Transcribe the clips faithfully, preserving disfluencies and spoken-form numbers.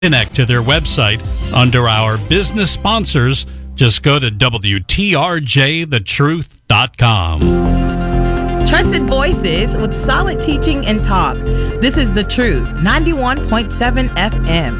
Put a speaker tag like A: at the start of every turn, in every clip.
A: Connect to their website under our business sponsors. Just go to W T R J the truth dot com.
B: Trusted voices with solid teaching and talk. This is The Truth, ninety-one point seven F M.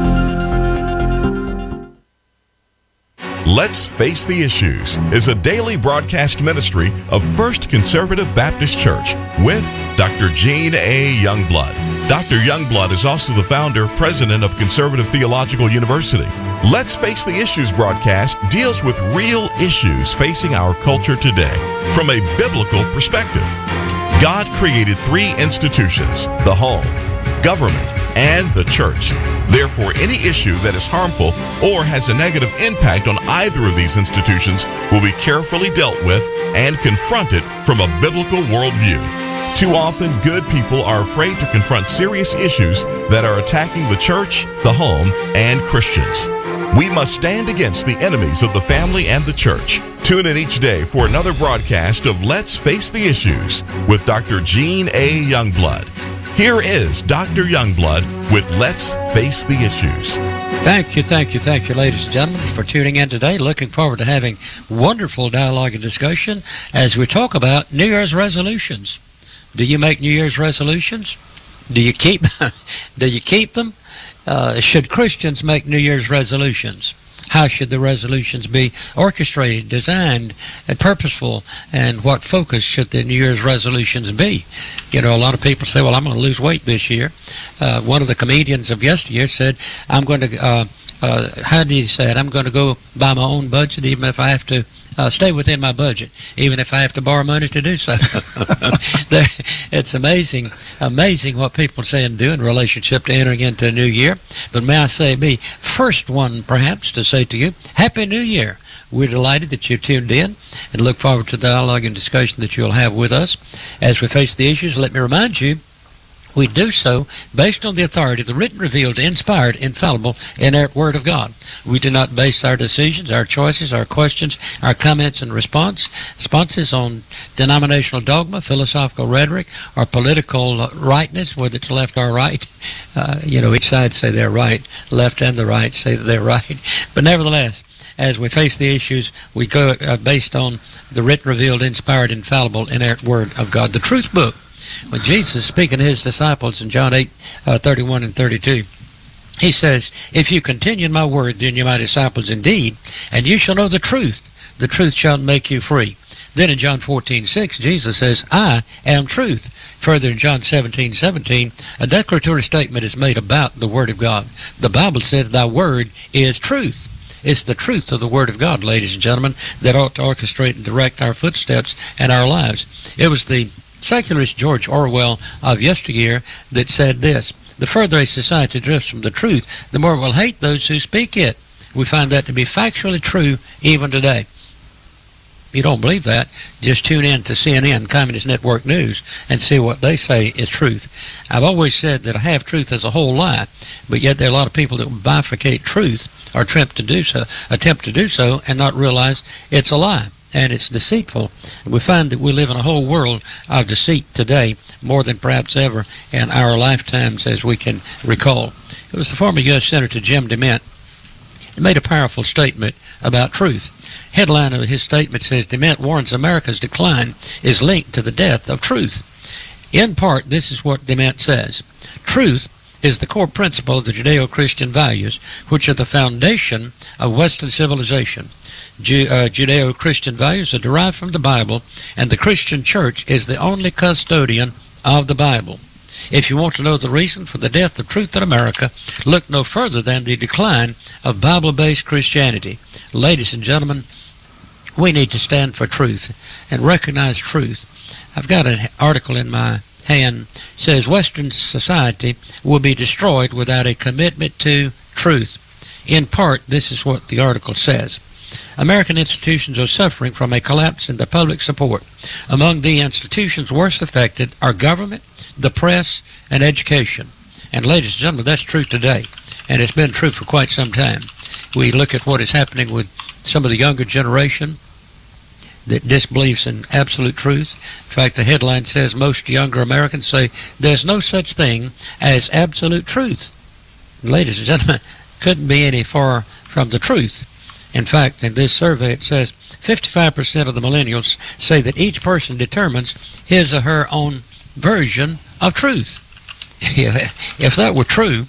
C: Let's Face the Issues is a daily broadcast ministry of First Conservative Baptist Church with Doctor Gene A. Youngblood. Doctor Youngblood is also the founder, president of Conservative Theological University. Let's Face the Issues broadcast deals with real issues facing our culture today from a biblical perspective. God created three institutions: the home, government, and the church. Therefore, any issue that is harmful or has a negative impact on either of these institutions will be carefully dealt with and confronted from a biblical worldview. Too often, good people are afraid to confront serious issues that are attacking the church, the home, and Christians. We must stand against the enemies of the family and the church. Tune in each day for another broadcast of Let's Face the Issues with Doctor Gene A. Youngblood. Here is Doctor Youngblood with Let's Face the Issues.
D: Thank you, thank you, thank you, ladies and gentlemen, for tuning in today. Looking forward to having wonderful dialogue and discussion as we talk about New Year's resolutions. Do you make New Year's resolutions? Do you keep do you keep them? Uh, should Christians make New Year's resolutions? How should the resolutions be orchestrated, designed, and purposeful? And what focus should the New Year's resolutions be? You know, a lot of people say, well, I'm going to lose weight this year. Uh, one of the comedians of yesteryear said, I'm going to, uh, uh, how did he say it? I'm going to go by my own budget, even if I have to Uh, stay within my budget, even if I have to borrow money to do so. It's amazing, amazing what people say and do in relationship to entering into a new year. But may I say, me, first one perhaps to say to you, Happy New Year. We're delighted that you tuned in and look forward to the dialogue and discussion that you'll have with us as we face the issues. Let me remind you, we do so based on the authority of the written, revealed, inspired, infallible, inerrant Word of God. We do not base our decisions, our choices, our questions, our comments and response, responses on denominational dogma, philosophical rhetoric, or political rightness, whether it's left or right. Uh, you know, each side say they're right, left and the right say that they're right. But nevertheless, as we face the issues, we go uh, based on the written, revealed, inspired, infallible, inerrant Word of God, the Truth Book. When Jesus speaking to his disciples in John eight, uh, thirty-one and thirty-two, he says, if you continue in my word, then you're my disciples indeed, and you shall know the truth. The truth shall make you free. Then in John fourteen six, Jesus says, I am truth. Further in John seventeen seventeen, a declaratory statement is made about the Word of God. The Bible says, thy word is truth. It's the truth of the Word of God, ladies and gentlemen, that ought to orchestrate and direct our footsteps and our lives. It was the secularist George Orwell of yesteryear that said this, the further a society drifts from the truth, the more it will hate those who speak it. We find that to be factually true even today. If you don't believe that, just tune in to C N N, Communist Network News, and see what they say is truth. I've always said that a half-truth is a whole lie, but yet there are a lot of people that bifurcate truth or attempt to do so, attempt to do so and not realize it's a lie. And it's deceitful. We find that we live in a whole world of deceit today, more than perhaps ever in our lifetimes as we can recall. It was the former U S Senator Jim DeMint. He made a powerful statement about truth. Headline of his statement says, DeMint warns America's decline is linked to the death of truth. In part, this is what DeMint says. Truth is the core principle of the Judeo-Christian values, which are the foundation of Western civilization. Ju- uh, Judeo-Christian values are derived from the Bible, and the Christian church is the only custodian of the Bible. If you want to know the reason for the death of truth in America, look no further than the decline of Bible-based Christianity. Ladies and gentlemen, we need to stand for truth and recognize truth. I've got an article in my hand says Western society will be destroyed without a commitment to truth. In part, this is what the article says. American institutions are suffering from a collapse in the public support. Among the institutions worst affected are government, the press, and education. And ladies and gentlemen, that's true today, and it's been true for quite some time. We look at what is happening with some of the younger generation that disbelieves in absolute truth. In fact, the headline says most younger Americans say there's no such thing as absolute truth. ladies and gentlemen, couldn't be any far from the truth. In fact, in this survey it says fifty-five percent of the millennials say that each person determines his or her own version of truth. If that were true,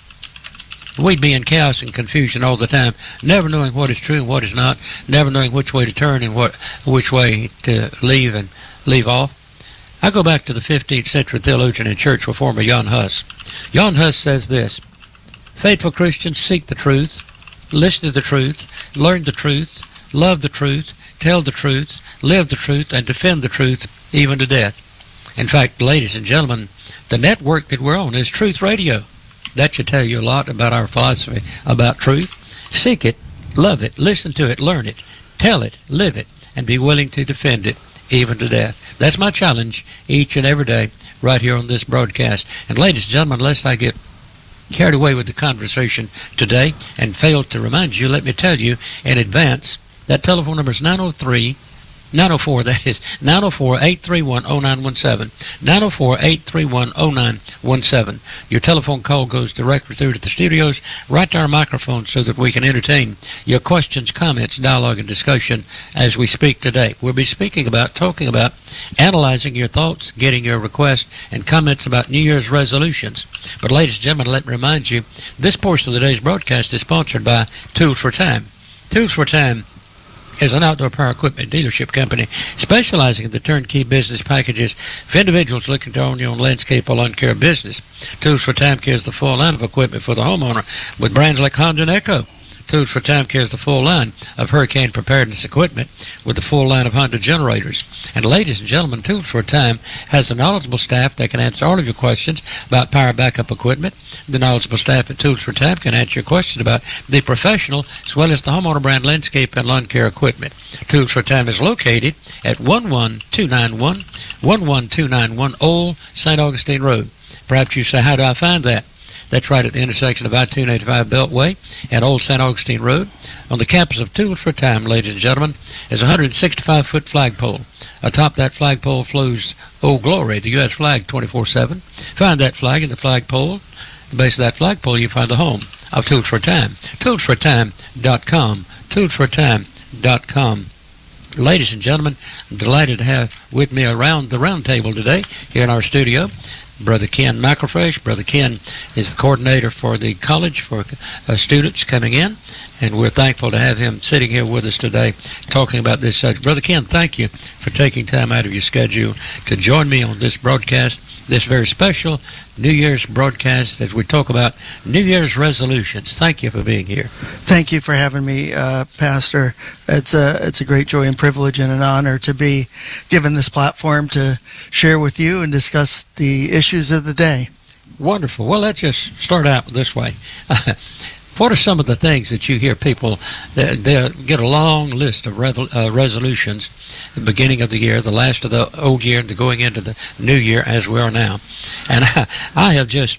D: we'd be in chaos and confusion all the time, never knowing what is true and what is not, never knowing which way to turn and what which way to leave and leave off. I go back to the fifteenth century theologian and church reformer Jan Hus. Jan Hus says this: faithful Christians seek the truth, listen to the truth, learn the truth, love the truth, tell the truth, live the truth, and defend the truth even to death. In fact, ladies and gentlemen, the network that we're on is Truth Radio. That should tell you a lot about our philosophy about truth. Seek it, love it, listen to it, learn it, tell it, live it, and be willing to defend it even to death. That's my challenge each and every day right here on this broadcast. And ladies and gentlemen, lest I get carried away with the conversation today and fail to remind you, let me tell you in advance that telephone number is nine oh three, nine oh four, that is nine oh four, eight three one, oh nine one seven, nine oh four, eight three one, oh nine one seven. Your telephone call goes directly through to the studios, right to our microphone, so that we can entertain your questions, comments, dialogue, and discussion as we speak today. We'll be speaking about, talking about, analyzing your thoughts, getting your requests, and comments about New Year's resolutions. But ladies and gentlemen, let me remind you, this portion of today's broadcast is sponsored by Tools for Time. Tools for Time is an outdoor power equipment dealership company specializing in the turnkey business packages for individuals looking to own your own landscape or lawn care business. Tools for Time carries the full line of equipment for the homeowner with brands like Honda and Echo. Tools for Time carries the full line of hurricane preparedness equipment with the full line of Honda generators. And ladies and gentlemen, Tools for Time has a knowledgeable staff that can answer all of your questions about power backup equipment. The knowledgeable staff at Tools for Time can answer your questions about the professional as well as the homeowner brand landscape and lawn care equipment. Tools for Time is located at one one two nine one, one one two nine one Old Saint Augustine Road. Perhaps you say, how do I find that? That's right at the intersection of I two eighty-five Beltway and Old Saint Augustine Road. On the campus of Tools for Time, ladies and gentlemen, is a one hundred sixty-five foot flagpole. Atop that flagpole flows Old Glory, the U S flag, twenty-four seven. Find that flag in the flagpole. At the base of that flagpole, you find the home of Tools for Time. tools for time dot com. tools for time dot com. Ladies and gentlemen, I'm delighted to have with me around the round table today here in our studio Brother Ken McElfresh. Brother Ken is the coordinator for the college for uh, students coming in, and we're thankful to have him sitting here with us today talking about this subject. Brother Ken, thank you for taking time out of your schedule to join me on this broadcast, this very special New Year's broadcast as we talk about New Year's resolutions. Thank you for being here.
E: Thank you for having me, uh, Pastor. It's a, it's a great joy and privilege and an honor to be given this platform to share with you and discuss the issues of the day.
D: Wonderful. Well, let's just start out this way. What are some of the things that you hear people, they, they get a long list of revel, uh, resolutions at the beginning of the year, the last of the old year, and the going into the new year as we are now. And I, I have just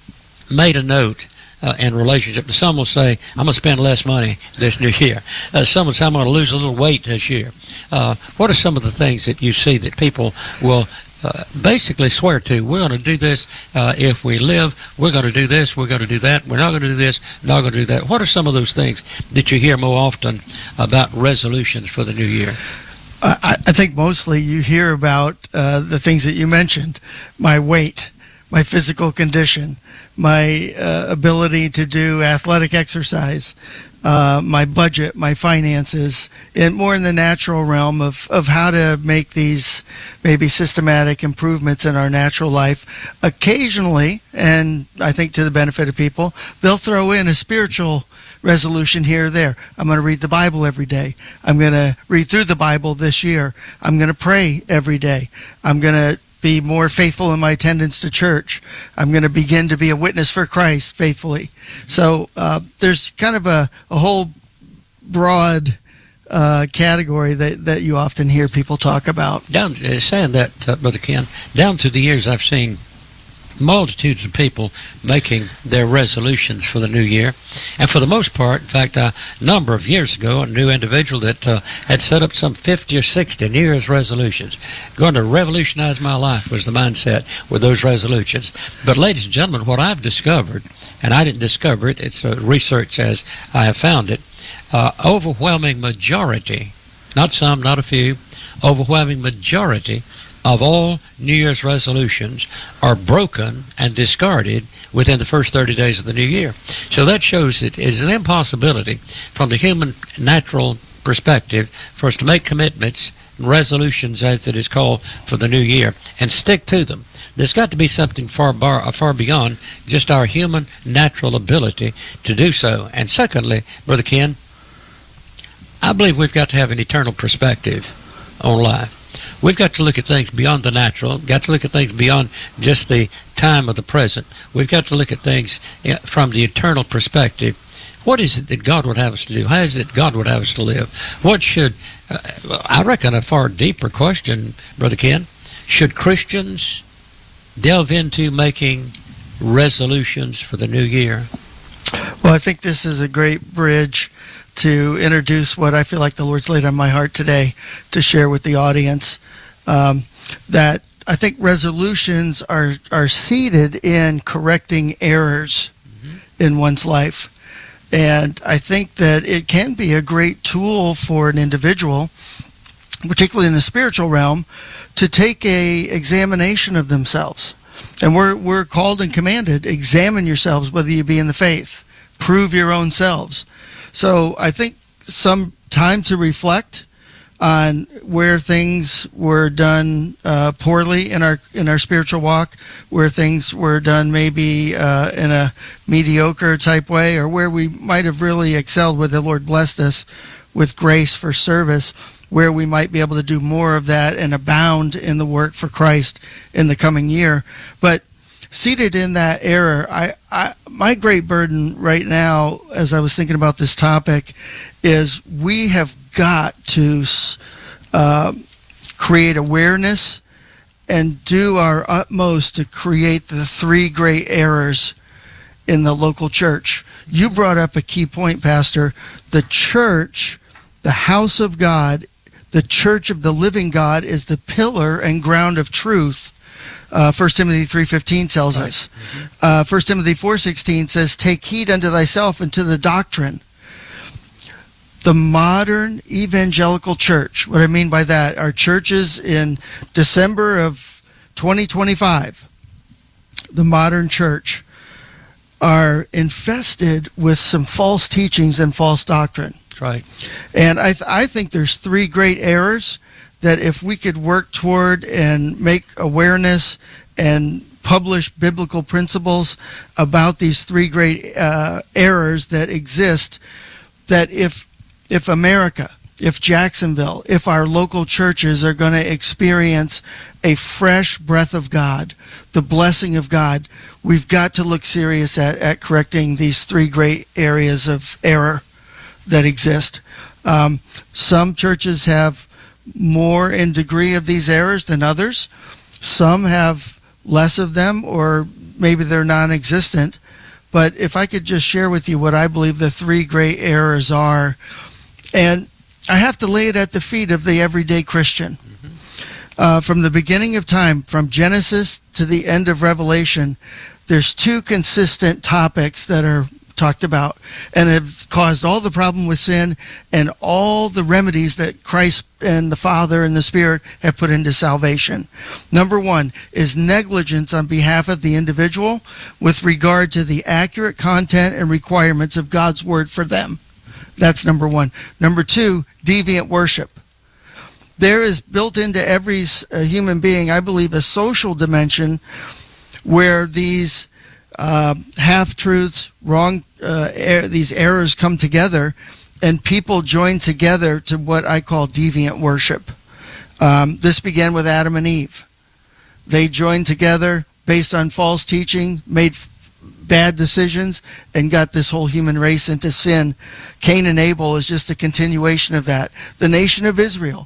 D: made a note uh, in relationship to some will say, I'm going to spend less money this new year. Uh, some will say, I'm going to lose a little weight this year. Uh, what are some of the things that you see that people will Uh, basically swear to? We're going to do this uh, if we live. We're going to do this. We're going to do that. We're not going to do this. Not going to do that. What are some of those things that you hear more often about resolutions for the new year?
E: I, I think mostly you hear about uh, the things that you mentioned: my weight, my physical condition, my uh, ability to do athletic exercise, uh, my budget, my finances, and more in the natural realm of, of how to make these maybe systematic improvements in our natural life. Occasionally, and I think to the benefit of people, they'll throw in a spiritual resolution here or there. I'm going to read the Bible every day. I'm going to read through the Bible this year. I'm going to pray every day. I'm going to be more faithful in my attendance to church. I'm going to begin to be a witness for Christ faithfully. So uh, there's kind of a, a whole broad uh, category that, that you often hear people talk about.
D: Down uh, saying that, uh, Brother Ken, down through the years I've seen multitudes of people making their resolutions for the new year. And for the most part, in fact, a number of years ago, a new individual that uh, had set up some fifty or sixty New Year's resolutions. Going to revolutionize my life was the mindset with those resolutions. But ladies and gentlemen, what I've discovered, and I didn't discover it, it's uh, research as I have found it, uh, overwhelming majority, not some, not a few, overwhelming majority of all New Year's resolutions are broken and discarded within the first thirty days of the new year. So that shows it is an impossibility from the human natural perspective for us to make commitments and resolutions, as it is called, for the new year and stick to them. There's got to be something far, bar, far beyond just our human natural ability to do so. And secondly, Brother Ken, I believe we've got to have an eternal perspective on life. We've got to look at things beyond the natural, got to look at things beyond just the time of the present. We've got to look at things from the eternal perspective. What is it that God would have us to do? How is it God would have us to live? What should, uh, I reckon a far deeper question, Brother Ken, should Christians delve into making resolutions for the new year?
E: Well, I think this is a great bridge to introduce what I feel like the Lord's laid on my heart today to share with the audience. Um, that I think resolutions are, are seated in correcting errors mm-hmm. in one's life. And I think that it can be a great tool for an individual, particularly in the spiritual realm, to take a examination of themselves. And we're we're called and commanded, examine yourselves whether you be in the faith. Prove your own selves. So I think some time to reflect on where things were done uh, poorly in our in our spiritual walk, where things were done maybe uh, in a mediocre type way, or where we might have really excelled, where the Lord blessed us with grace for service, where we might be able to do more of that and abound in the work for Christ in the coming year. But seated in that error, I, I my great burden right now, as I was thinking about this topic, is we have got to uh, create awareness and do our utmost to create the three great errors in the local church. You brought up a key point, Pastor. The church, the house of God, the church of the living God, is the pillar and ground of truth. Uh, First Timothy three fifteen tells right. us. Mm-hmm. Uh, First Timothy four sixteen says, take heed unto thyself and to the doctrine. The modern evangelical church, what I mean by that, our churches in December of twenty twenty-five, the modern church, are infested with some false teachings and false doctrine.
D: That's right.
E: And I, th- I think there's three great errors that if we could work toward and make awareness and publish biblical principles about these three great uh, errors that exist, that if if America, if Jacksonville, if our local churches are going to experience a fresh breath of God, the blessing of God, we've got to look serious at, at correcting these three great areas of error that exist. Um, some churches have more in degree of these errors than others. Some have less of them, or maybe they're non-existent. But if I could just share with you what I believe the three great errors are, and I have to lay it at the feet of the everyday Christian. Mm-hmm. Uh, from the beginning of time, from Genesis to the end of Revelation, there's two consistent topics that are talked about and have caused all the problem with sin and all the remedies that Christ and the Father and the Spirit have put into salvation. Number one is negligence on behalf of the individual with regard to the accurate content and requirements of God's Word for them. That's number one. Number two, deviant worship. There is built into every uh, human being, I believe, a social dimension where these uh, half-truths, wrong, uh, er- these errors come together, and people join together to what I call deviant worship. Um, this began with Adam and Eve. They joined together based on false teaching, made f- bad decisions, and got this whole human race into sin. Cain and Abel is just a continuation of that. The nation of Israel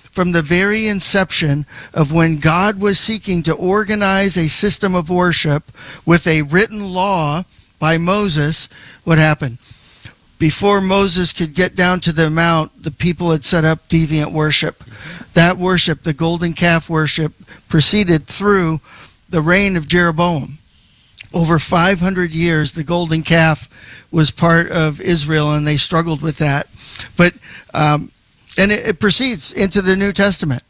E: from the very inception of when God was seeking to organize a system of worship with a written law by Moses, what happened? Before Moses could get down to the mount, the people had set up deviant worship. That worship, the golden calf worship, proceeded through the reign of Jeroboam. Over five hundred years, the golden calf was part of Israel, and they struggled with that. But um, and it, it proceeds into the New Testament.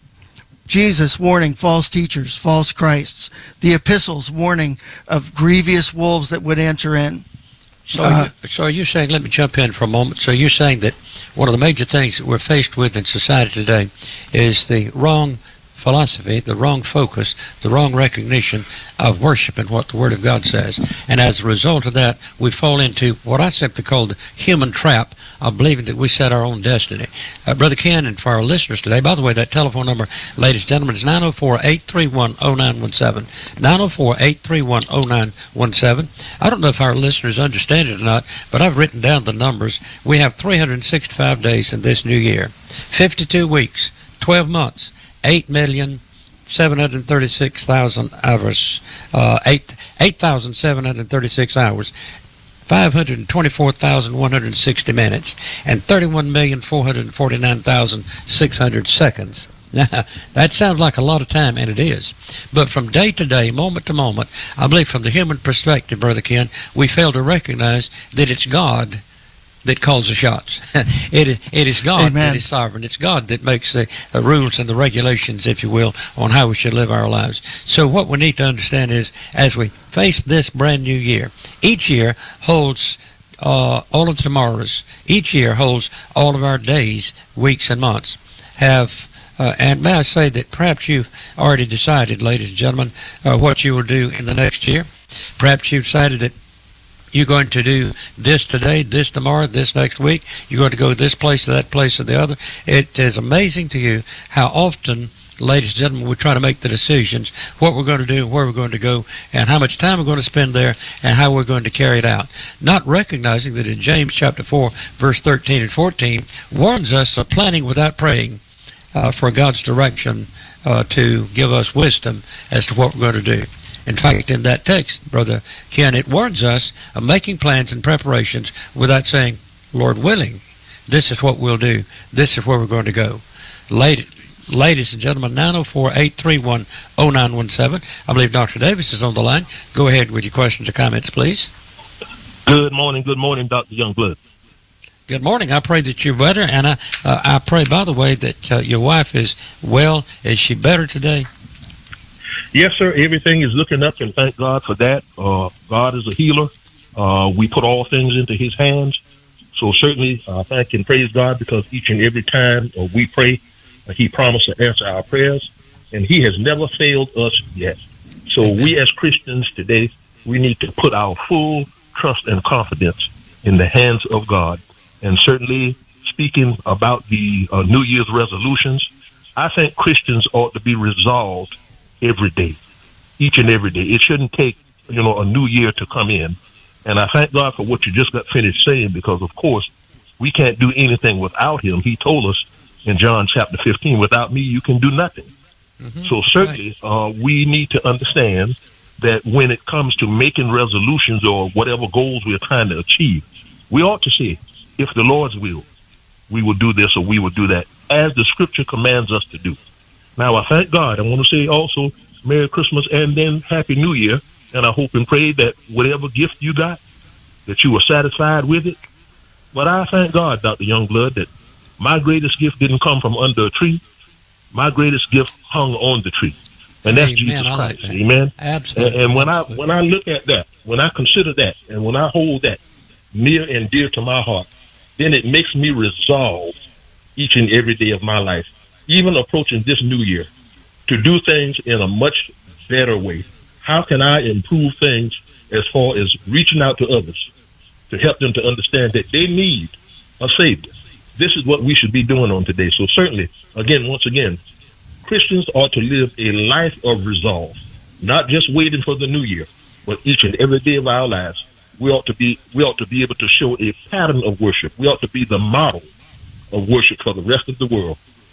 E: Jesus warning false teachers, false Christs. The epistles warning of grievous wolves that would enter in.
D: So,
E: Uh,
D: you, so are you saying, let me jump in for a moment, so you're saying that one of the major things that we're faced with in society today is the wrong philosophy, the wrong focus, the wrong recognition of worship and what the Word of God says. And as a result of that, we fall into what I simply call the human trap of believing that we set our own destiny. Uh, Brother Ken, and for our listeners today, by the way, that telephone number, ladies and gentlemen, is nine oh four, eight three one, oh nine one seven. nine oh four, eight three one, oh nine one seven. I don't know if our listeners understand it or not, but I've written down the numbers. We have three hundred sixty-five days in this new year, fifty-two weeks, twelve months, eight million seven hundred thirty-six thousand hours, uh, eight eight thousand seven hundred thirty-six hours, five hundred twenty-four thousand one hundred sixty minutes, and thirty-one million four hundred forty-nine thousand six hundred seconds. Now, that sounds like a lot of time, and it is. But from day to day, moment to moment, I believe from the human perspective, Brother Ken, we fail to recognize that it's God that calls the shots. it is it is God
E: Amen.
D: that is sovereign. It's God that makes the uh, rules and the regulations, if you will, on how we should live our lives. So what we need to understand is, as we face this brand new year, each year holds uh, all of tomorrows. Each year holds all of our days, weeks, and months. Have uh, and may I say that perhaps you've already decided, ladies and gentlemen, uh, what you will do in the next year. Perhaps you've decided that you're going to do this today, this tomorrow, this next week. You're going to go this place to that place to the other. It is amazing to you how often, ladies and gentlemen, we try to make the decisions, what we're going to do, where we're going to go, and how much time we're going to spend there, and how we're going to carry it out. Not recognizing that in James chapter four, verse thirteen and fourteen, warns us of planning without praying uh, for God's direction uh, to give us wisdom as to what we're going to do. In fact, in that text, Brother Ken, it warns us of making plans and preparations without saying, Lord willing, this is what we'll do. This is where we're going to go. Ladies, ladies and gentlemen, nine oh four, eight three one, oh nine one seven. I believe Doctor Davis is on the line. Go ahead with your questions or comments, please.
F: Good morning. Good morning, Doctor Youngblood.
D: Good morning. I pray that you're better, and I, uh, I pray, by the way, that uh, your wife is well. Is she better today?
F: Yes, sir. Everything is looking up, and thank God for that. Uh, God is a healer. Uh, we put all things into His hands. So certainly, uh, thank and praise God, because each and every time uh, we pray, uh, He promised to answer our prayers, and He has never failed us yet. So Amen. We as Christians today, we need to put our full trust and confidence in the hands of God. And certainly, speaking about the uh, New Year's resolutions, I think Christians ought to be resolved every day, each and every day. It shouldn't take, you know, a new year to come in. And I thank God for what you just got finished saying, because, of course, we can't do anything without Him. He told us in John chapter fifteen, without me, you can do nothing. Mm-hmm. So certainly right. uh, we need to understand that when it comes to making resolutions or whatever goals we're trying to achieve, we ought to say, if the Lord's will, we will do this or we will do that, as the Scripture commands us to do. Now, I thank God. I want to say also Merry Christmas and then Happy New Year. And I hope and pray that whatever gift you got, that you were satisfied with it. But I thank God, Doctor Youngblood, that my greatest gift didn't come from under a tree. My greatest gift hung on the tree. And that's
D: Amen.
F: Jesus
D: I
F: Christ.
D: like that.
F: Amen.
D: Absolutely.
F: And, and when
D: Absolutely.
F: I when I look at that, when I consider that, and when I hold that near and dear to my heart, then it makes me resolve each and every day of my life, even approaching this new year, to do things in a much better way. How can I improve things as far as reaching out to others to help them to understand that they need a Savior? This is what we should be doing on today. So certainly, again, once again, Christians ought to live a life of resolve, not just waiting for the new year, but each and every day of our lives. We ought to be, we ought to be able to show a pattern of worship. We ought to be the model of worship for the rest of the world,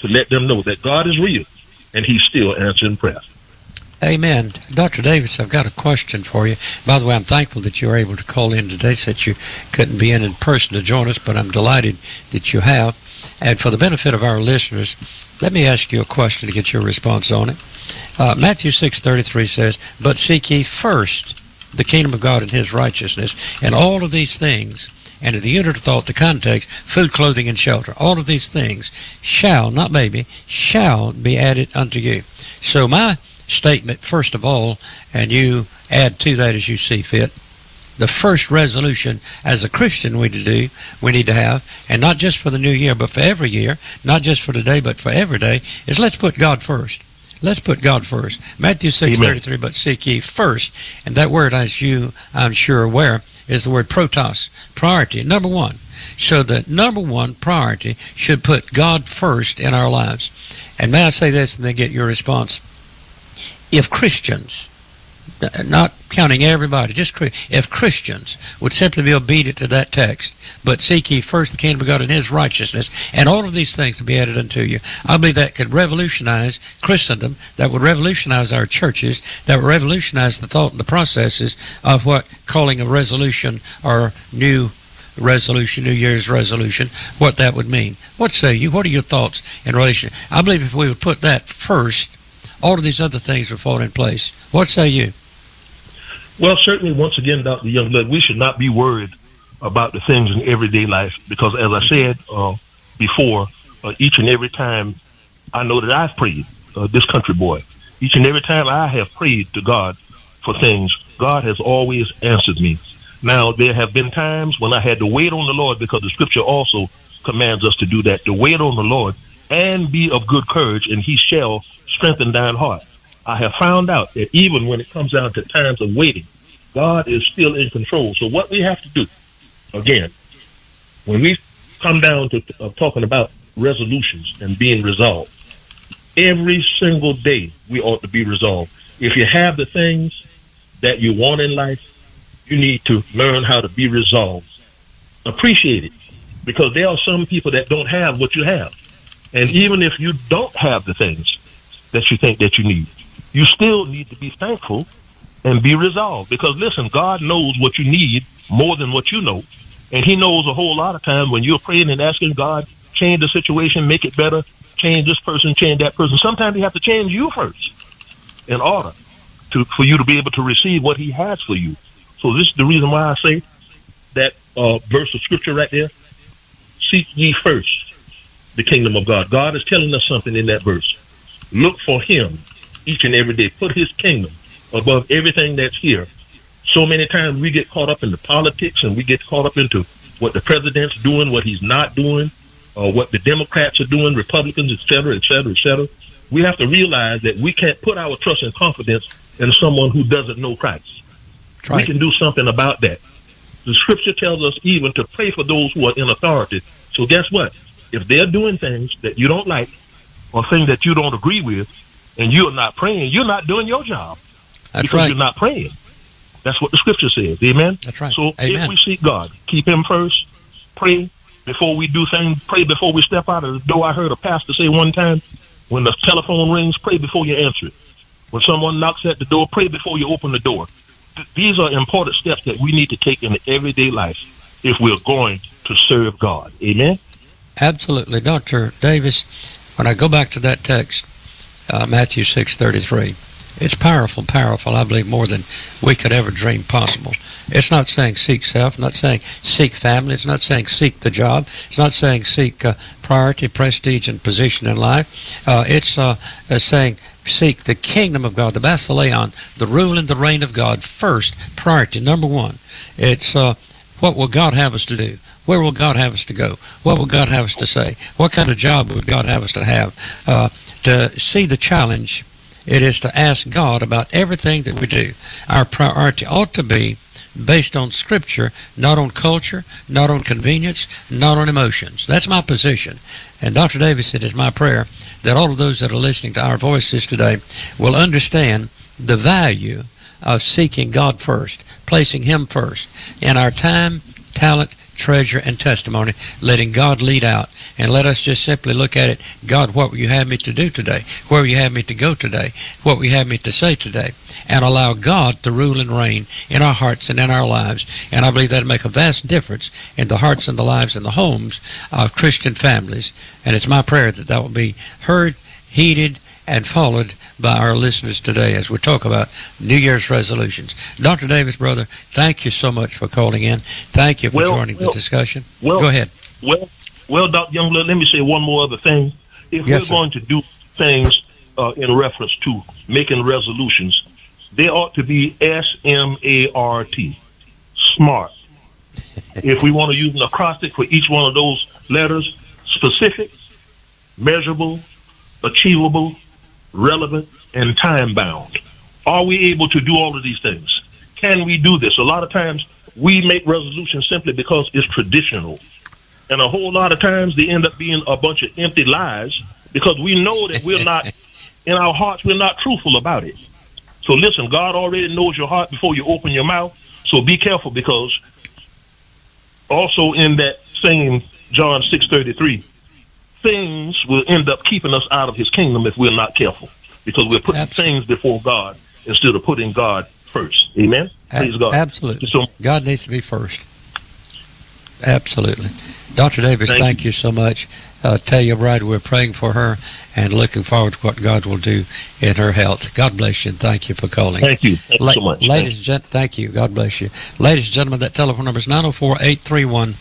F: to let them know that God is real and he's still answering prayer.
D: Amen. Doctor Davis, I've got a question for you. By the way, I'm thankful that you were able to call in today since you couldn't be in in person to join us, but I'm delighted that you have. And for the benefit of our listeners, let me ask you a question to get your response on it. Uh, Matthew six thirty-three says, "But seek ye first the kingdom of God and his righteousness, and all of these things," and in the unit of thought, the context, food, clothing, and shelter, all of these things shall, not maybe, shall be added unto you. So my statement, first of all, and you add to that as you see fit, the first resolution as a Christian we to do, we need to have, and not just for the new year, but for every year, not just for today, but for every day, is let's put God first. Let's put God first. Matthew six thirty-three, "But seek ye first," and that word, as you, I'm sure, are aware, is the word protos, priority, number one. So the number one priority should put God first in our lives. And may I say this and then get your response? If Christians, not counting everybody, just if Christians would simply be obedient to that text, "But seek ye first the kingdom of God and his righteousness, and all of these things will be added unto you," I believe that could revolutionize Christendom, that would revolutionize our churches, that would revolutionize the thought and the processes of what calling a resolution or new resolution, New Year's resolution, what that would mean. What say you? What are your thoughts in relation? I believe if we would put that first, all of these other things would fall in place. What say you?
F: Well, certainly, once again, Doctor Youngblood, we should not be worried about the things in everyday life because, as I said uh, before, uh, each and every time I know that I've prayed, uh, this country boy, each and every time I have prayed to God for things, God has always answered me. Now, there have been times when I had to wait on the Lord because the scripture also commands us to do that, to wait on the Lord and be of good courage, and he shall strengthen thine heart. I have found out that even when it comes down to times of waiting, God is still in control. So what we have to do, again, when we come down to uh, talking about resolutions and being resolved, every single day we ought to be resolved. If you have the things that you want in life, you need to learn how to be resolved. Appreciate it, because there are some people that don't have what you have. And even if you don't have the things that you think that you need, you still need to be thankful and be resolved. Because listen, God knows what you need more than what you know. And he knows a whole lot of times when you're praying and asking God, change the situation, make it better, change this person, change that person. Sometimes he has to change you first in order to for you to be able to receive what he has for you. So this is the reason why I say that uh, verse of scripture right there, seek ye first the kingdom of God. God is telling us something in that verse. Look for him each and every day. Put his kingdom above everything that's here. So many times we get caught up in the politics and we get caught up into what the president's doing, what he's not doing, or what the Democrats are doing, Republicans, et cetera, et cetera, et cetera. We have to realize that we can't put our trust and confidence in someone who doesn't know Christ. Right. We can do something about that. The scripture tells us even to pray for those who are in authority. So guess what? If they're doing things that you don't like or things that you don't agree with, and you're not praying, you're not doing your job.
D: That's
F: because
D: right.
F: You're not praying. That's what the scripture says. Amen?
D: That's right.
F: So
D: Amen.
F: If we seek God, keep him first, pray before we do things, pray before we step out of the door. I heard a pastor say one time, when the telephone rings, pray before you answer it. When someone knocks at the door, pray before you open the door. Th- these are important steps that we need to take in everyday life if we're going to serve God. Amen?
D: Absolutely. Doctor Davis, when I go back to that text, uh, Matthew six thirty-three, it's powerful, powerful, I believe, more than we could ever dream possible. It's not saying seek self, not saying seek family, it's not saying seek the job, it's not saying seek uh, priority, prestige, and position in life. Uh, it's uh, uh, saying seek the kingdom of God, the basileon, the rule and the reign of God first, priority, number one. It's uh, what will God have us to do? Where will God have us to go? What will God have us to say? What kind of job would God have us to have? Uh, to see the challenge, it is to ask God about everything that we do. Our priority ought to be based on Scripture, not on culture, not on convenience, not on emotions. That's my position. And Doctor Davis, it is my prayer that all of those that are listening to our voices today will understand the value of seeking God first, placing Him first in our time, talent, treasure, and testimony, letting God lead out. And let us just simply look at it. God, what will you have me to do today? Where will you have me to go today? What will you have me to say today? And allow God to rule and reign in our hearts and in our lives. And I believe that'll make a vast difference in the hearts and the lives and the homes of Christian families. And it's my prayer that that will be heard, heeded, and followed by our listeners today as we talk about New Year's resolutions. Doctor Davis, brother, thank you so much for calling in. Thank you for
F: well,
D: joining
F: well,
D: the discussion.
F: Well,
D: Go ahead.
F: Well, well, Doctor Youngblood, let me say one more other thing. If
D: Yes,
F: we're
D: sir.
F: going to do things uh, in reference to making resolutions, they ought to be S M A R T, SMART. If we want to use an acrostic for each one of those letters, specific, measurable, achievable, relevant, and time-bound. Are we able to do all of these things? Can we do this? A lot of times we make resolutions simply because it's traditional. And a whole lot of times they end up being a bunch of empty lies because we know that we're not, in our hearts, we're not truthful about it. So listen, God already knows your heart before you open your mouth. So be careful, because also in that same John six thirty-three, things will end up keeping us out of his kingdom if we're not careful, because we're putting
D: Absolutely.
F: things before God instead of putting God first. Amen? Praise God.
D: Absolutely.
F: So,
D: God needs to be first. Absolutely. Doctor Davis,
F: Thank
D: thank, you. so much. Uh, tell your bride we're praying for her and looking forward to what God will do in her health. God bless you, and thank you for calling.
F: thank you. Thank you
D: La-
F: so much.
D: Ladies and gentlemen, thank you. God bless you. Ladies and gentlemen, that telephone number is nine oh four, eight three one,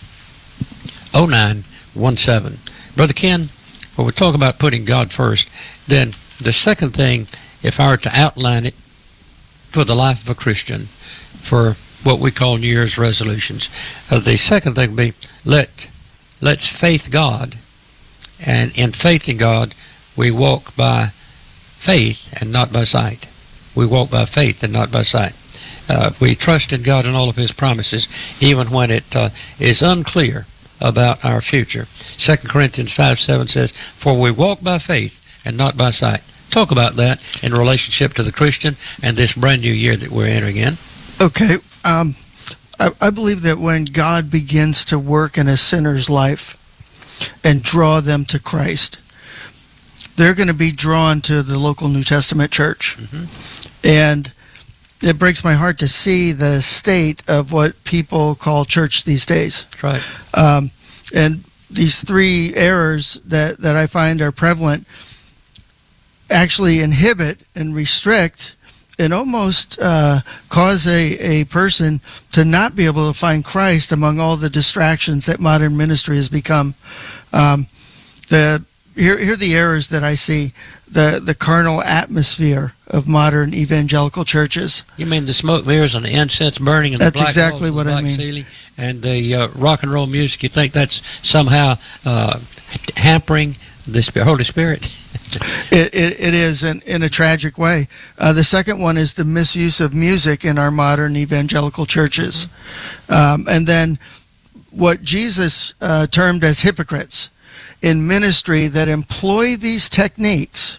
D: oh nine one seven. Brother Ken, when we talk about putting God first, then the second thing, if I were to outline it for the life of a Christian, for what we call New Year's resolutions, uh, the second thing would be let, let's faith God. And in faith in God, we walk by faith and not by sight. We walk by faith and not by sight. Uh, we trust in God and all of his promises, even when it uh, is unclear about our future. Second Corinthians five seven says, for we walk by faith and not by sight. Talk about that in relationship to the Christian and this brand new year that we're entering in.
E: Okay. Um, I, I believe that when God begins to work in a sinner's life and draw them to Christ, they're going to be drawn to the local New Testament church. Mm-hmm. And it breaks my heart to see the state of what people call church these days.
D: That's right.
E: Um, and these three errors that, that I find are prevalent actually inhibit and restrict and almost uh, cause a, a person to not be able to find Christ among all the distractions that modern ministry has become. Um, the here, here are the errors that I see. The, the carnal atmosphere of modern evangelical churches.
D: You mean the smoke mirrors and the incense burning and
E: That's
D: the black
E: exactly
D: walls and
E: what
D: the
E: I
D: black
E: mean.
D: ceiling and the uh, rock and roll music? You think that's somehow uh, hampering the Holy Spirit?
E: It, it, it is in, in a tragic way. Uh, the second one is the misuse of music in our modern evangelical churches. Mm-hmm. Um, and then what Jesus uh, termed as hypocrites in ministry that employ these techniques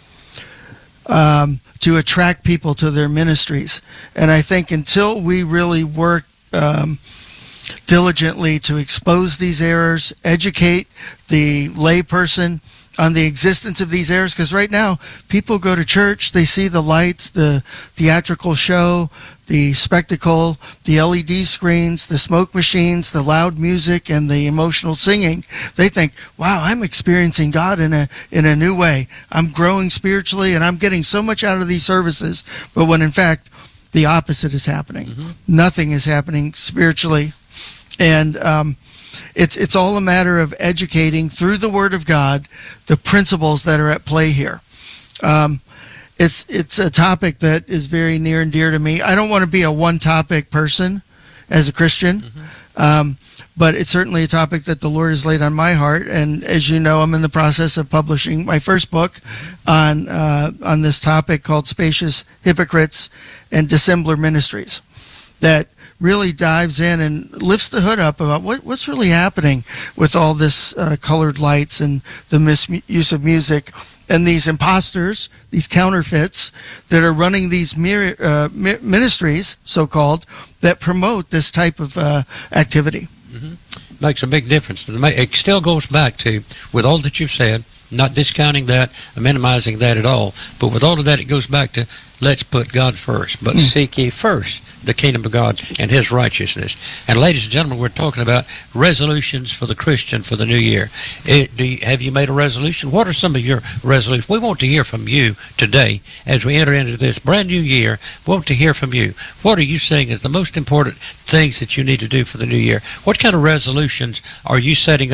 E: um, to attract people to their ministries. And I think until we really work um, diligently to expose these errors, educate the layperson on the existence of these errors, because right now people go to church, they see the lights, the theatrical show, the spectacle, the L E D screens, the smoke machines, the loud music, and the emotional singing. They think, wow, I'm experiencing God in a in a new way. I'm growing spiritually and I'm getting so much out of these services. But when in fact the opposite is happening. Mm-hmm. Nothing is happening spiritually. And um It's it's all a matter of educating through the Word of God the principles that are at play here. Um, it's it's a topic that is very near and dear to me. I don't want to be a one-topic person as a Christian, mm-hmm. um, but it's certainly a topic that the Lord has laid on my heart. And as you know, I'm in the process of publishing my first book mm-hmm. on uh, on this topic called "Spacious Hypocrites and Dissembler Ministries." that really dives in and lifts the hood up about what, what's really happening with all this uh, colored lights and the misuse of music and these imposters, these counterfeits that are running these mir- uh, mi- ministries, so-called, that promote this type of uh, activity.
D: Mm-hmm. Makes a big difference. It still goes back to, with all that you've said, not discounting that, minimizing that at all, but with all of that, it goes back to, let's put God first, but mm. seek ye first the kingdom of God and His righteousness. And ladies and gentlemen, we're talking about resolutions for the Christian for the new year. It, do you, have you made a resolution? What are some of your resolutions? We want to hear from you today as we enter into this brand new year. We want to hear from you. What are you saying is the most important things that you need to do for the new year? What kind of resolutions are you setting up